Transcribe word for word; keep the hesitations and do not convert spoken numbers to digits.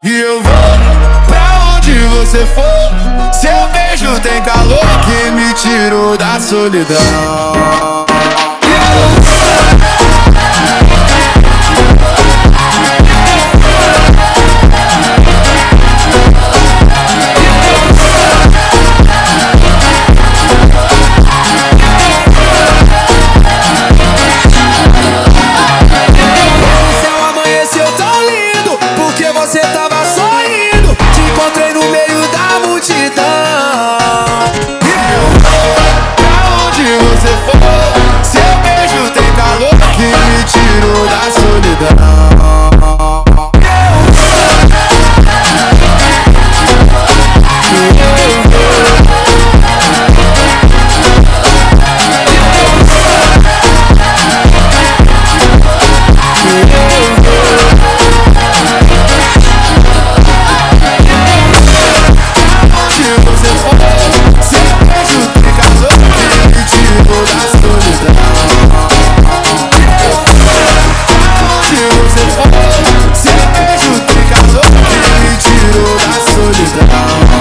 E eu vou pra onde você for. Seu beijo tem calor que me tirou da solidão. Você tava sorrindo, te encontrei no meio da multidão. E eu vou pra onde você for. Seu beijo tem calor que me tirou da solidão. Seu beijo tem calor que me tirou da solidão.